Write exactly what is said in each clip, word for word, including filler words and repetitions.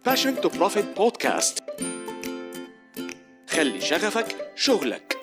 Passion to Profit Podcast. خلي شغفك شغلك.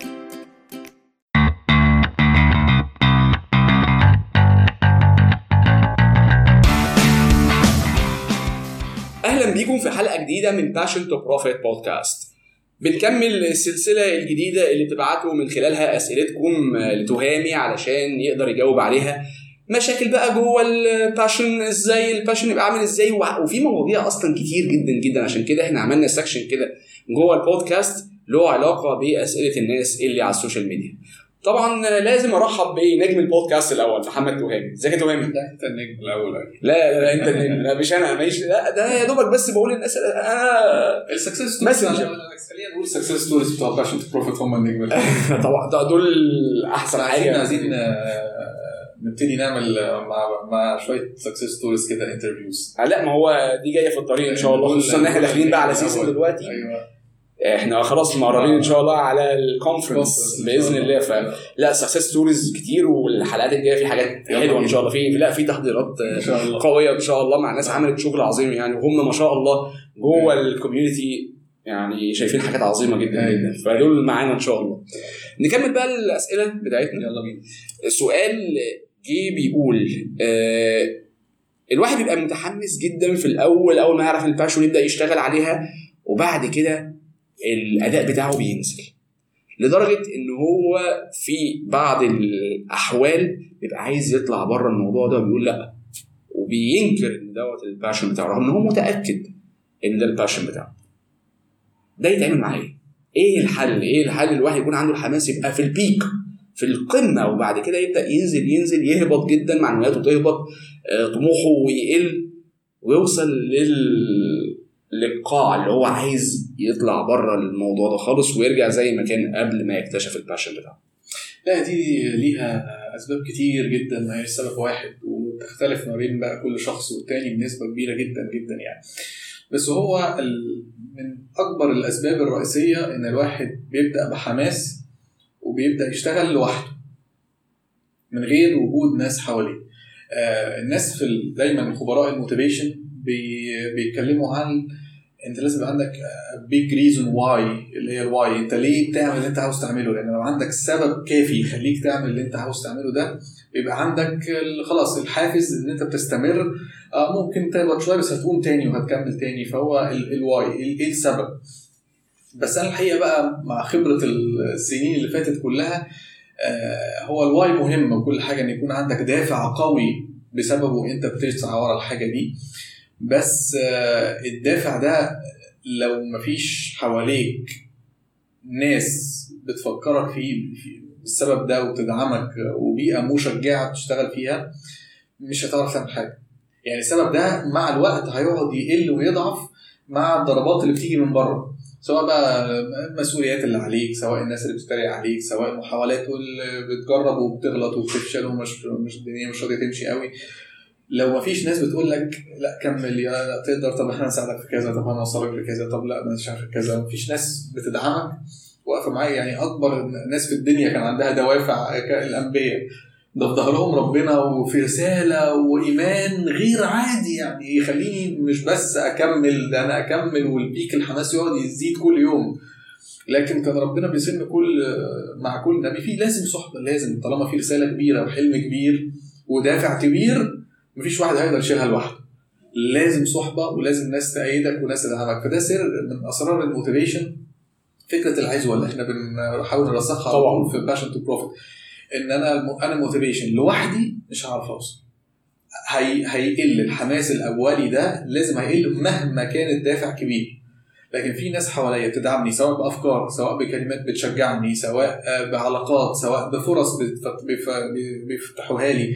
أهلا بيكم في حلقة جديدة من Passion to Profit Podcast. بنكمل السلسلة الجديدة اللي بتبعتوا من خلالها أسئلتكم لتهامي علشان يقدر يجاوب عليها. مشاكل بقى جوه الباشن، ازاي الباشن يبقى عامل ازاي، وفي مواضيع اصلا كتير جدا جدا. عشان كده احنا عملنا سكشن كده جوه البودكاست له علاقه باسئله الناس اللي على السوشيال ميديا. طبعا لازم ارحب بنجم البودكاست الاول محمد تهامي. ازيك يا تهامي؟ لا انت النجم الاول. لا لا, لا انت النجم. لا مش انا، ماشي. لا ده يا دوبك بس بقول الناس انا السكسس ستوريز. خلينا نقول السكسس ستوريز بتوع باشن تو بروفيت هم النجم. طبعا دول احسن حاجه. عايزين نبتدي نعمل مع مع شويه سكسس ستوريز كده انترفيوز. لا ما هو دي جايه في الطريق ان شاء الله، خصوصا ان احنا داخلين بقى على سيزون دلوقتي. ايوه احنا خلاص مقربين ان شاء الله على الكونفرنس باذن الله. فلا سكسس ستوريز كتير، والحلقات الجايه في حاجات حلوه ان شاء الله. في لا في تحضيرات قويه ان شاء الله مع ناس عملت شغل عظيم يعني، وهم ما شاء الله جوه الكوميونتي يعني شايفين حاجات عظيمه جدا جدا. فدول معانا ان شاء الله. نكمل بقى الاسئله بتاعتنا. يلا بينا. السؤال جه بيقول آه الواحد بيبقى متحمس جدا في الاول، اول ما يعرف الباشون يبدا يشتغل عليها، وبعد كده الاداء بتاعه بينزل لدرجه ان هو في بعض الاحوال بيبقى عايز يطلع بره الموضوع ده وبيقول لا، وبينكر ان دوت الباشون بتاعه رغم ان هو متاكد ان ده الباشون بتاعه. ده يتعمل معاه ايه؟ ايه الحل؟ ايه الحل الواحد يكون عنده الحماس يبقى في البيك في القمه، وبعد كده يبدا ينزل ينزل يهبط جدا، معنوياته تهبط، طموحه ويقل، ويوصل لل للقاع اللي هو عايز يطلع بره الموضوع ده خالص ويرجع زي ما كان قبل ما يكتشف الباشن بتاعه؟ لا دي ليها اسباب كتير جدا، ما هي سبب واحد، وتختلف ما بين بقى كل شخص والتاني بنسبه كبيره جدا جدا يعني. بس هو من اكبر الاسباب الرئيسيه ان الواحد بيبدا بحماس وبيبدا يشتغل لوحده من غير وجود ناس حواليه. آه الناس في دايما خبراء الموتيفيشن بي بيتكلموا عن انت لازم يبقى عندك big reason why، اللي هي الواي، انت ليه بتعمل اللي انت عاوز تعمله. لان لو عندك سبب كافي يخليك تعمل اللي انت عاوز تعمله ده، بيبقى عندك خلاص الحافز ان انت بتستمر. آه ممكن تهبط شويه بس هتقوم تاني وهتكمل تاني. فهو الواي ايه السبب. بس انا الحقيقه بقى مع خبره السنين اللي فاتت كلها، آه هو الواي مهم وكل حاجه، ان يكون عندك دافع قوي بسببه انت بتسعى ورا الحاجه دي. بس آه الدافع ده لو مفيش حواليك ناس بتفكرك فيه بالسبب ده وتدعمك وبيئه مشجعه تشتغل فيها، مش هتعرف تعمل حاجه. يعني السبب ده مع الوقت هيقعد يقل ويضعف مع الضربات اللي بتيجي من بره، سواء بقى المسؤوليات اللي عليك، سواء الناس اللي بتتريق عليك، سواء المحاولات واللي بتجرب وبتغلط وبتفشل ومش مش الدنيا مش راضيه تمشي قوي. لو ما فيش ناس بتقول لك لا كمل يا تقدر، طب احنا هنساعدك في كذا، طب هنوصلك لكذا، طب لا مش عارف كذا، ما فيش ناس بتدعمك واقفه معايا. يعني اكبر ناس في الدنيا كان عندها دوافع الانبياء، ده في ظهرهم ربنا وفي رساله وايمان غير عادي يعني يخليني مش بس اكمل، ده انا اكمل والبيك الحماس يقعد يزيد كل يوم. لكن كان ربنا بيسن كل مع كل نبي فيه لازم صحبه، لازم طالما في رساله كبيره وحلم كبير ودافع كبير مفيش واحد هيقدر يشيلها لوحده، لازم صحبه ولازم ناس تأيدك وناس تدعمك. فده سر من اسرار الموتيفيشن، فكره العزوه اللي احنا بنحاول نرسخها طبعا في باشن تو بروفيت. ان انا انا موتيفيشن لوحدي مش هعرف اوصل، هي هيقل الحماس الاولي ده، لازم هيقل مهما كان الدافع كبير. لكن في ناس حواليا بتدعمني، سواء بافكار، سواء بكلمات بتشجعني، سواء بعلاقات، سواء بفرص بيفتحوها لي.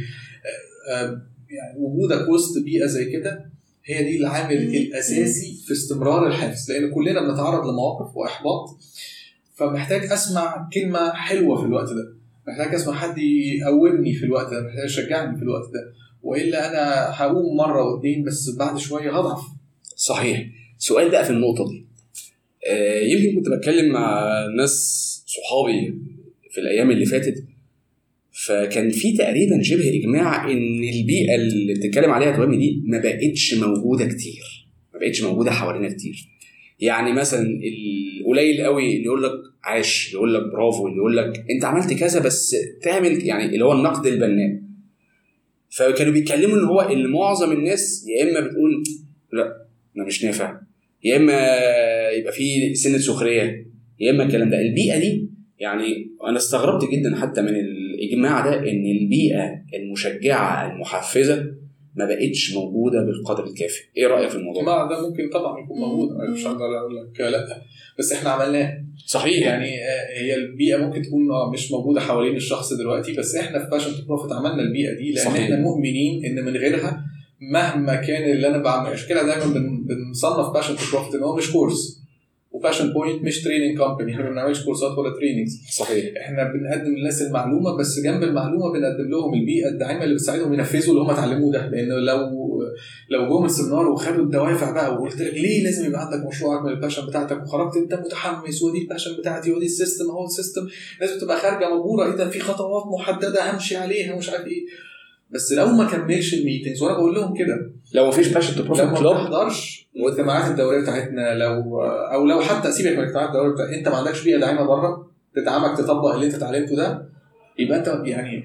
يعني وجودك وسط بيئه زي كده هي دي العامل الاساسي في استمرار الحافز، لان كلنا بنتعرض لمواقف واحباط، فمحتاج اسمع كلمه حلوه في الوقت ده، محتاج اسمع حد يقومني في الوقت ده، محتاج يشجعني في الوقت ده، والا انا هقوم مره واثنين بس بعد شويه هضعف. صحيح. سؤال بقى في النقطه دي، آه يمكن كنت بتكلم مع ناس صحابي في الايام اللي فاتت، فكان في تقريبا شبه اجماع ان البيئه اللي بتتكلم عليها توامي دي ما بقتش موجوده كتير، ما بقتش موجوده حوالينا كتير. يعني مثلا القليل قوي اللي يقول لك عاش، اللي يقول لك برافو، اللي يقول لك انت عملت كذا بس تعمل، يعني اللي هو النقد البناء. فكانوا بيتكلموا ان هو اللي معظم الناس يا اما بتقول لا انا مش نافع، يا اما يبقى في سنه سخريه، يا اما الكلام ده. البيئه دي يعني انا استغربت جدا حتى من الاجماع ده ان البيئه المشجعه المحفزه ما بقتش موجوده بالقدر الكافي. ايه رايك في الموضوع ده؟ ده ممكن طبعا يكون موجود، انا مش هقدر اقول لك لا، بس احنا عملناه. صحيح. يعني هي البيئه ممكن تكون مش موجوده حوالين الشخص دلوقتي، بس احنا في باشن تو بروفيت عملنا البيئه دي، لان صحيح. احنا مؤمنين ان من غيرها مهما كان اللي انا بعمل مشكله، دايما بنصنف باشن تو بروفيت ان هو مش كورس، وباشن بوينت مش تريننج كومباني، احنا ما بنعملش كورسات ولا تريننجز. صحيح. احنا بنقدم للناس المعلومه، بس جنب المعلومه بنقدم لهم البيئه الداعمه اللي بتساعدهم ينفذوا اللي هم اتعلموه ده. لانه لو لو جم السيمينار وخدوا الدوافع بقى وقلت لك ليه لازم يبقى عندك مشروعك من الباشن بتاعتك، وخرجت انت متحمس ودي الباشن بتاعتي ودي السيستم اهو السيستم، لازم تبقى خارجه مبهوره، اذا في خطوات محدده همشي عليها ومش عارف ايه. بس لو ما كملش الميتنجز، وانا بقول لهم كده، لو مفيش باشن تو بروفيت كلوب، ما تحضرش الاجتماعات الدوريه بتاعتنا، لو او لو حتى سيبك من الاجتماعات الدوريه بتاعتنا، انت ما عندكش بيئه داعمه بره تدعمك تطبق اللي انت اتعلمته ده، يبقى انت يعني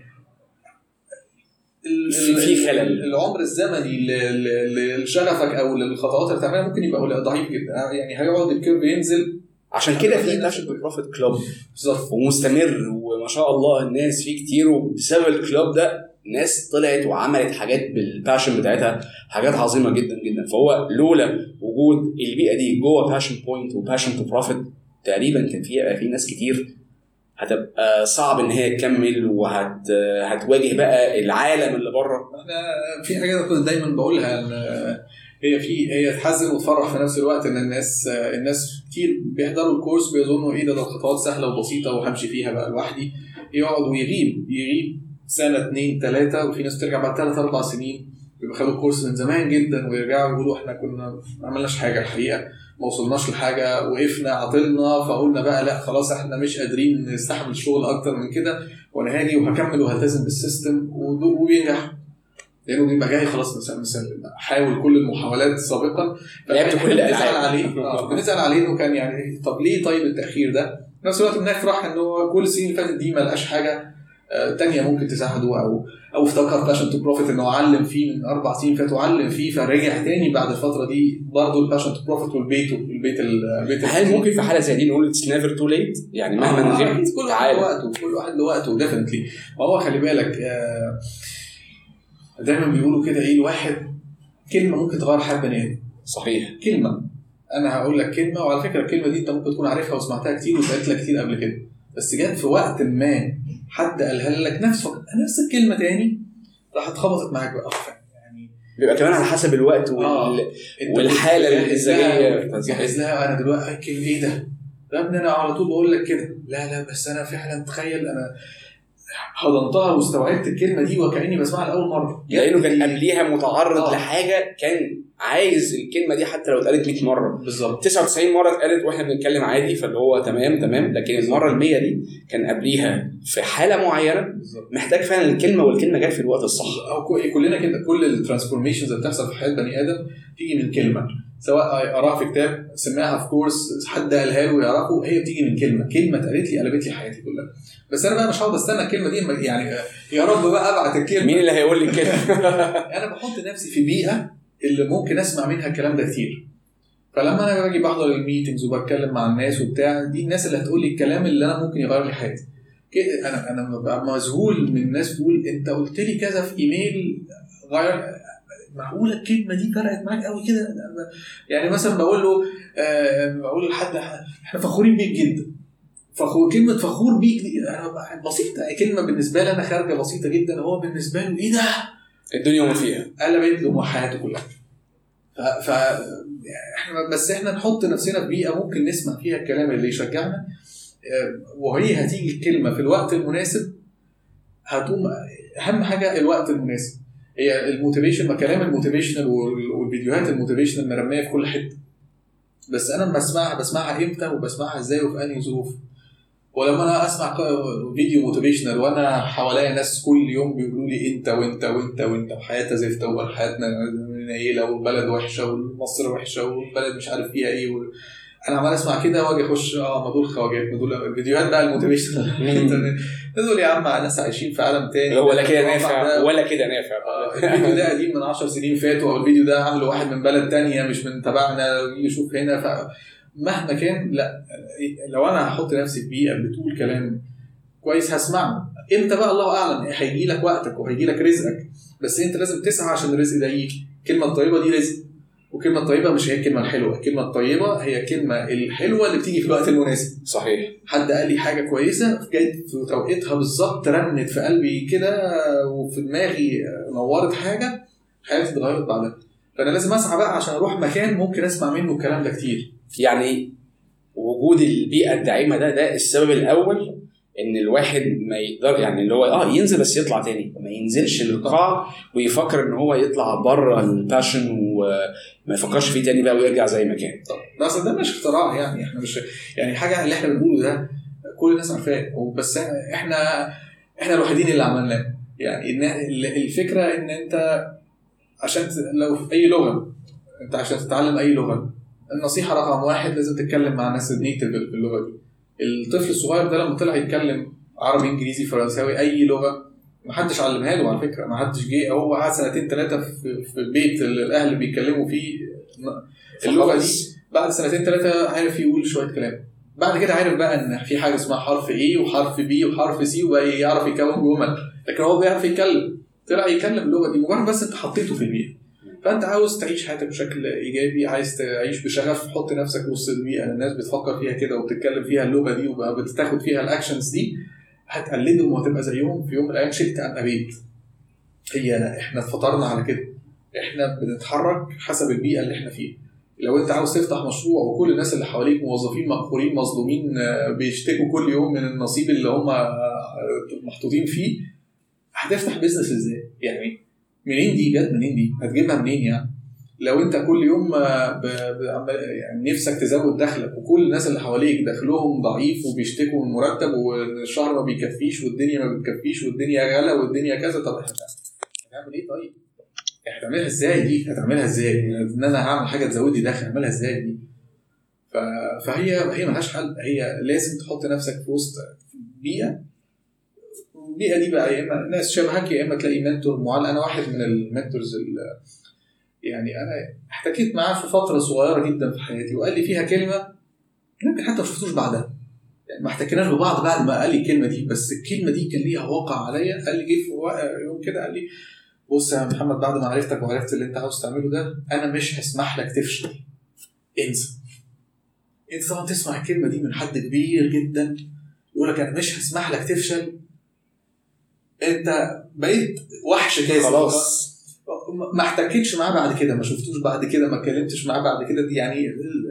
في خلل. العمر الزمني لشغفك او للخطوات اللي بتعملها ممكن يبقى ضعيف جدا، يعني هيقعد الكيرف ينزل. عشان كده في باشن تو بروفيت كلوب ومستمر، وما شاء الله الناس فيه كتير، وبسبب الكلوب ده ناس طلعت وعملت حاجات بالباشن بتاعتها، حاجات عظيمه جدا جدا. فهو لولا وجود البيئه دي جوه باشن بوينت وباشن تو بروفيت، تقريبا كان في في ناس كتير هتبقى صعب ان هي تكمل، وهت هتواجه بقى العالم اللي بره. احنا في حاجه كنت دايما بقولها، ان هي في هي تحزن وتفرح في نفس الوقت، ان الناس الناس كتير بيحضروا الكورس بيظنوا ايه ده ده الخطوات سهله وبسيطه وهمشي فيها بقى لوحدي، يقعد ويغيب يغيب سنه اتنين تلاته، وفي ناس بترجع بعد ثلاث اربع سنين بيبقى خدوا الكورس من زمان جدا، ويرجعوا يقولوا احنا كنا ما عملناش حاجه الحقيقه، ما وصلناش لحاجه، وقفنا عطلنا، فقلنا بقى لا خلاص احنا مش قادرين نستحمل الشغل اكتر من كده، وانا هاجي وهكمل وهلتزم بالسيستم وبينجح، لانه بيبقى جاي خلاص مثلا مثلا حاول كل المحاولات سابقا، لعبت كل الالعاب عليه. بنسال عليه انه كان يعني طب ليه طيب التاخير ده؟ في نفس الوقت بنفرح انه كل السنين اللي فاتت دي ما لقاش حاجه تانية ممكن تساعده، او او افتكر باشن تو بروفيت انه علم فيه من اربع سنين فاتوا علم فيه، فرجع تاني بعد الفتره دي برضه الباشن تو بروفيت والبيت البيت البيت. هل ممكن في حاله زي دي نقول اتس نيفر تو ليت؟ يعني مهما آه غبت كل واحد وقته، كل واحد له وقته ديفنتلي. ما هو خلي بالك آه دايما بيقولوا كده ايه، الواحد كلمه ممكن تغير حياه بني ادم. صحيح. كلمه، انا هقول لك كلمه، وعلى فكره الكلمه دي انت ممكن تكون عارفها وسمعتها كتير وسالت لك كتير قبل كده، بس جت في وقت ما حد قالها لك نفس نفس الكلمه تاني راح اتخبطت معاك بقى. يعني بيبقى كمان على حسب الوقت وال... آه. والحاله الانسانيه. جهز لها انا دلوقتي كلمه ايه ده يا ابني، انا على طول بقول لك كده، لا لا بس انا فعلا تخيل انا حضنتها واستوعبت الكلمه دي وكاني بسمعها لاول مره، لانه كان قبليها متعرض آه. لحاجه كان عايز الكلمه دي حتى لو اتقالت مية مره بالظبط، تسعة وتسعين مره اتقالت واحنا بنتكلم عادي، فاللي هو تمام تمام، لكن المره المية دي كان قبليها في حاله معينه بالزبط. محتاج فعلا الكلمه، والكلمه جت في الوقت الصح. او كلنا كده، كل الترانسفورميشنز اللي بتحصل في حياه بني ادم تيجي من كلمه، سواء قراها في كتاب، سمعها في كورس، حد قالها له يعرفه، هي بتيجي من كلمه كلمه اتقالت لي قلبت لي حياتي كلها. بس انا بقى مش هقعد استنى الكلمه دي، يعني يا رب بقى ابعت الكلمه، مين اللي هيقول لي كده؟ انا بحط نفسي في بيئه اللي ممكن اسمع منها الكلام ده كتير، فلما انا باجي بحضر الميتنجز وبتكلم مع الناس وبتاع، دي الناس اللي هتقول لي الكلام اللي انا ممكن يغير لي حياتي. انا انا ببقى مذهول من الناس بتقول انت قلت لي كذا في ايميل غير، معقوله الكلمه دي فرقت معاك قوي كده؟ يعني مثلا بقول له أه بقول لحد احنا فخورين بيك جدا، فخور، كلمه فخور بيك دي انا بسيطه، كلمه بالنسبه لي انا خارجه بسيطه جدا، هو بالنسبه له ايه ده الدنيا وما فيها، قلبت له حياته كلها. ف احنا بس احنا نحط نفسنا في بيئه ممكن نسمع فيها الكلام اللي يشجعنا، وهي هتيجي الكلمه في الوقت المناسب، هتقوم. اهم حاجه الوقت المناسب، هي الموتيفيشن، ما كلام الموتيفيشنال والفيديوهات الموتيفيشنال مرميه في كل حته، بس انا بسمعها بسمعها امتى وبسمعها ازاي وفي انهي ظروف. ولما انا اسمع فيديو موتيفيشنال وانا حواليا ناس كل يوم بيقولوا لي انت وانت وانت وانت وحياتنا زفت وحياتنا منيله والبلد وحشه والمصر وحشه والبلد مش عارف فيها ايه و... انا عمال اسمع كده واجي اخش اه ما دول خواجات ما دول الفيديوهات بقى الموتيفيشن الانترنت دول يا عم ناس عايشين في عالم تاني ولا كده نافع ولا كده نافع. الفيديو ده قديم من عشر سنين فاتوا او الفيديو ده عامله واحد من بلد تانية مش من تبعنا يشوف هنا. فمهما كان لا لو انا هحط نفسي في بيئه بتقول كلام كويس هسمعه. امتى بقى الله اعلم هيجي لك وقتك وهيجي لك رزقك بس انت لازم تسعى عشان الرزق ده يجي. الكلمه الطيبه دي رزق وكلمة طيبة مش هي الكلمة الحلوة. الكلمة الطيبة هي الكلمة الحلوة اللي بتيجي في الوقت المناسب. صحيح. حد قال لي حاجة كويسة جت في توقيتها بالظبط رنت في قلبي كده وفي دماغي نورت حاجة حياتي اتغيرت بعدها. فأنا لازم أسعى بقى عشان أروح مكان ممكن أسمع منه الكلام ده كتير. يعني وجود البيئة الداعمة ده ده السبب الأول ان الواحد ما يقدر يعني اللي هو اه ينزل بس يطلع تاني ما ينزلش للقاع ويفكر ان هو يطلع بره الباشن وما يفكرش فيه تاني بقى ويرجع زي ما كان. طب بس ده مش اختراع يعني احنا مش يعني حاجه اللي احنا بنقوله ده كل الناس عارفاه بس احنا احنا الوحيدين اللي عملناه. يعني ان الفكره ان انت عشان لو في اي لغه انت عشان تتعلم اي لغه النصيحه رقم واحد لازم تتكلم مع ناس نيتيف في اللغه دي. الطفل الصغير ده لما طلع يتكلم عربي انجليزي فرنساوي اي لغه ما حدش علمها له على فكره. ما حدش جه هو قعد سنتين ثلاثه في في البيت اللي الاهل بيتكلموا فيه اللغه دي بعد سنتين ثلاثه عارف يقول شويه كلام. بعد كده عارف بقى ان في حاجه اسمها حرف A وحرف B وحرف C وبقى يعرف يكون جمل. لكن هو بيعرف يتكلم طلع يتكلم اللغه دي مجرد بس انت حطيته في البيئه. فانت عاوز تعيش حياتك بشكل ايجابي عايز تعيش بشغف حط نفسك وسط البيئه الناس بتفكر فيها كده وبتتكلم فيها اللغه دي وبتاخد فيها الاكشنز دي هتقلدهم وهتبقى زيهم في يوم من الايام شئت ام ابيت. هي احنا اتفطرنا على كده احنا بنتحرك حسب البيئه اللي احنا فيها. لو انت عاوز تفتح مشروع وكل الناس اللي حواليك موظفين مقهورين مظلومين بيشتكوا كل يوم من النصيب اللي هم محطوطين فيه هتفتح بيزنس ازاي؟ يعني منين دي جت منين دي هتجيبها منين؟ يعني لو انت كل يوم ب... ب... يعني نفسك تزود دخلك وكل الناس اللي حواليك دخلهم ضعيف وبيشتكوا من مرتب والشهر ما بيكفيش والدنيا ما بتكفيش والدنيا غلا والدنا كذا طب هتعمل ايه؟ طيب هتعملها ازاي دي؟ هتعملها ازاي ان انا هعمل حاجه تزود لي دخل اعملها ازاي دي؟ ف... فهي هي ملهاش حل. هي لازم تحط نفسك في وسط بيئه البيئه دي بقى يا اما ناس شبهك يا اما تلاقي منتور معين. انا واحد من المنتورز يعني انا احتكيت معاه في فتره صغيره جدا في حياتي وقال لي فيها كلمه يمكن حتى ما شفتوش بعدها يعني ما احتكيناش ببعض بعد ما قال لي الكلمه دي بس الكلمه دي كان ليها واقع عليا. قال لي جه في يوم كده قال لي بص يا محمد بعد ما عرفتك وعرفت اللي انت عاوز تعمله ده انا مش هسمح لك تفشل انسى. انت طبعا تسمع الكلمه دي من حد كبير جدا يقول لك انا مش هسمح لك تفشل انت بقيت وحش كاذب خلاص. ما احتكتش معاه بعد كده ما شفتوش بعد كده ما اتكلمتش معاه بعد كده. دي يعني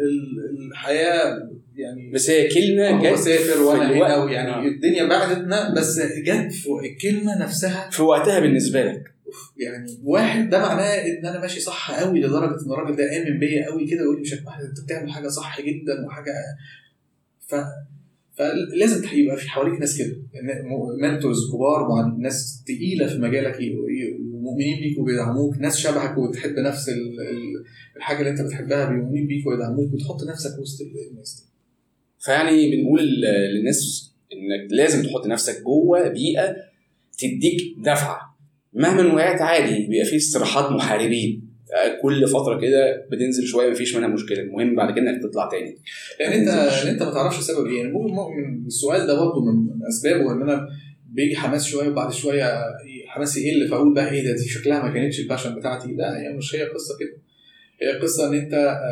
الحياه يعني بس هي كلمه جت سافر وانا هنا ويعني آه. الدنيا بعدتنا بس جت الكلمه نفسها في وقتها بالنسبه لك يعني واحد ده معناه ان انا ماشي صح قوي لدرجه ان الراجل ده امن بيا قوي كده ويقول لي مش هتبقى انت بتعمل حاجه صح جدا وحاجه ف فلازم يبقى في حواليك ناس كده منتورز كبار مع ناس تقيله في مجالك مؤمنين بيك وبيدعموك ناس شبهك وبتحب نفس الحاجه اللي انت بتحبها بيؤمنين بيك ويدعموك وتحط نفسك وسط الناس دي. فيعني بنقول للناس انك لازم تحط نفسك جوه بيئه تديك دفعه مهما وقعت عادي. بيبقى فيه استراحات محاربين كل فتره كده بتنزل شويه مفيش منها مشكله. المهم بعد كده انك تطلع تاني يعني انت انت ما تعرفش السبب ايه. يعني ممكن السؤال ده برضه من اسبابه ان انا بيجي حماس شويه وبعد شويه حماسي يقل فاقول بقى ايه ده دي شكلها ما كانتش الباشن بتاعتي. لا يعني مش هي قصه كده. هي قصه ان انت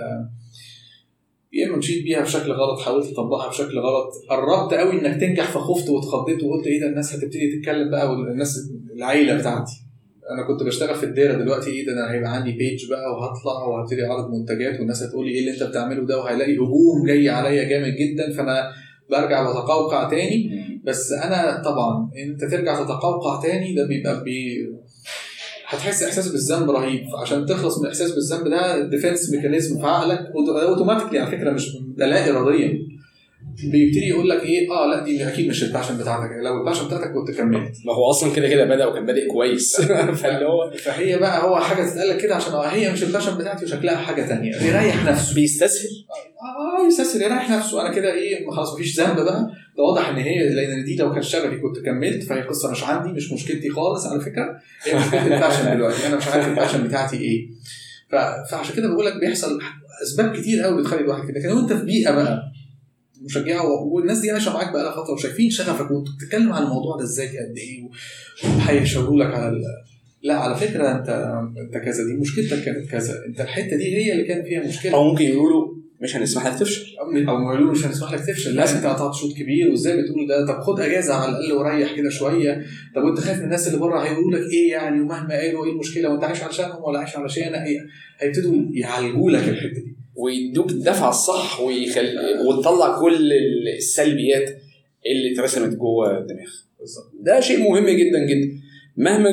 يا اما مشيت بيها بشكل غلط حاولت تطبقها بشكل غلط قربت قوي انك تنجح فخفت واتخضيت وقلت ايه ده الناس هتبتدي تتكلم بقى والناس العيله بتاعتي. انا كنت بشتغل في الديره دلوقتي ايه ده انا هيبقى عندي بيج بقى وهطلع وهبتدي اعرض منتجات والناس هتقول لي ايه اللي انت بتعمله ده وهيلاقي هجوم جاي عليا جامد جدا فانا برجع واتقوقع تاني. بس انا طبعا انت ترجع تتقوقع تاني ده بيبقى بي هتحس احساس بالذنب رهيب. عشان تخلص من الاحساس بالذنب ده الديفنس ميكانيزم في عقلك اوتوماتيكلي على فكره مش لا اراديا بيبتدي يقول لك ايه اه لا دي اكيد مش الباشن بتاعتك، لو الباشن بتاعتك كنت كملت. ما هو اصلا كده كده بدا وكان بادئ كويس فاللي هو فهي بقى هو حاجه تتقال لك كده عشان هي مش الباشن بتاعتي وشكلها حاجه تانية، يريح نفسه، بيستسهل اه يستسهل يريح نفسه. انا كده ايه خلاص مفيش ذنب بقى، ده واضح ان هي لان دي لو كان شغفي كنت كملت، فهي قصه مش عندي، مش مشكلتي خالص على فكره، هي مشكله الباشن دلوقتي، انا مش عارف الباشن بتاعتي ايه. فعشان كده بقول لك بيحصل اسباب كتير قوي بتخلي الواحد كده. لكن لو انت في بيئه بقى مشجعه والناس دي عايشه معاك بقى لها فتره وشايفين شغفك وانت بتتكلم عن الموضوع ده ازاي قد ايه وهيشاوروا لك على ال... لا على فكره انت انت كذا، دي مشكلتك كانت كذا، انت الحته دي هي اللي كان فيها مشكله. او ممكن يقولوا مش هنسمح لك تفشل، او ما يقولوا مش هنسمح لك تفشل، لا انت قطعت شوط كبير وازاي بتقول ده، طب خد اجازه على الاقل وريح كده شويه، طب وانت خايف من الناس اللي بره هيقولوا لك ايه يعني، ومهما قالوا ايه المشكله وانت عايش علشانهم ولا عايش علشان ايه، هيبتدوا يعالجوا لك الحته دي ويدوك الدفعه الصح ويخلي وتطلع كل السلبيات اللي اترسمت جوه الدماغ. ده شيء مهم جدا جدا. مهما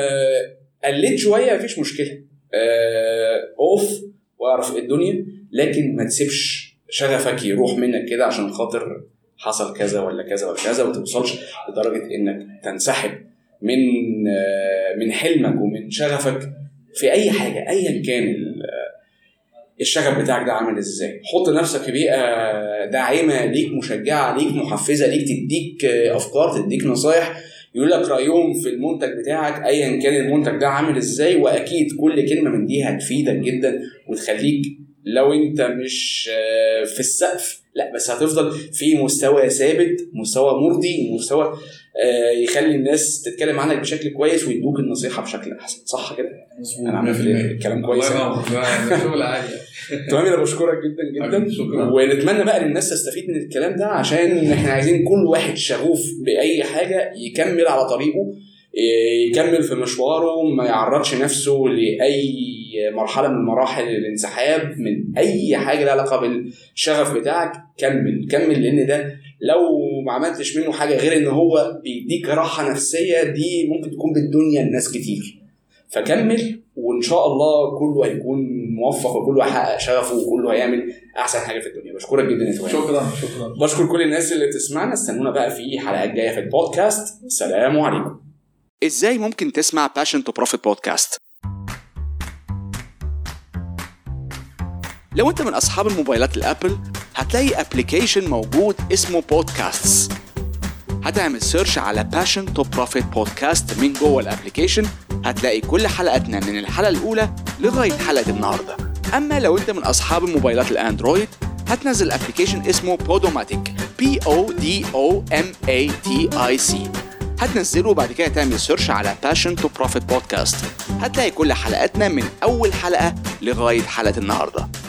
قلت شويه مفيش مشكله، اوف واعرف الدنيا، لكن ما تسيبش شغفك يروح منك كده عشان خاطر حصل كذا ولا كذا ولا كذا، وتوصلش لدرجه انك تنسحب من من حلمك ومن شغفك في اي حاجه ايا كان الشغف بتاعك ده عامل ازاي. حط نفسك في بيئه داعمه ليك، مشجعه ليك، محفزه ليك، تديك افكار، تديك نصايح، يقول لك رايهم في المنتج بتاعك ايا كان المنتج ده عامل ازاي. واكيد كل كلمه من دي هتفيدك جدا وتخليك لو انت مش في السقف لا بس هتفضل في مستوى ثابت، مستوى مرضي، مستوى يخلي الناس تتكلم عنك بشكل كويس ويدوك النصيحه بشكل احسن. صح كده؟ انا عملت الكلام كويس. شغل عالي. تمام. انا بشكرك جدا جدا، ونتمنى بقى ان الناس تستفيد من الكلام ده، عشان احنا عايزين كل واحد شغوف باي حاجه يكمل على طريقه، يكمل في مشواره، ما يعرضش نفسه لاي مرحله من مراحل الانسحاب من اي حاجه لها علاقه بالشغف بتاعك. كمل كمل، لان ده لو ما عملتش منه حاجه غير ان هو بيديك راحه نفسيه، دي ممكن تكون بالدنيا الناس كتير. فكمل وان شاء الله كله هيكون موفق وكله هيحقق شغفه وكله هيعمل احسن حاجه في الدنيا. بشكرك جدا يا توامر. شكرا شكرا. بشكر كل الناس اللي بتسمعنا. استنونا بقى في حلقات جايه في البودكاست. السلام عليكم. ازاي ممكن تسمع Passion to Profit بودكاست؟ لو انت من اصحاب الموبايلات الابل هتلاقي ابليكيشن موجود اسمه بودكاستس. هتعمل سيرش على Passion to Profit بودكاست من جوه الابليكيشن، هتلاقي كل حلقاتنا من الحلقه الاولى لغايه حلقه النهارده. اما لو انت من اصحاب الموبايلات الاندرويد هتنزل ابليكيشن اسمه بودوماتيك بي او دي او ام اي تي اي سي، هتنزله وبعد كده تعمل سيرش على Passion to Profit بودكاست، هتلاقي كل حلقاتنا من اول حلقه لغايه حلقه النهارده.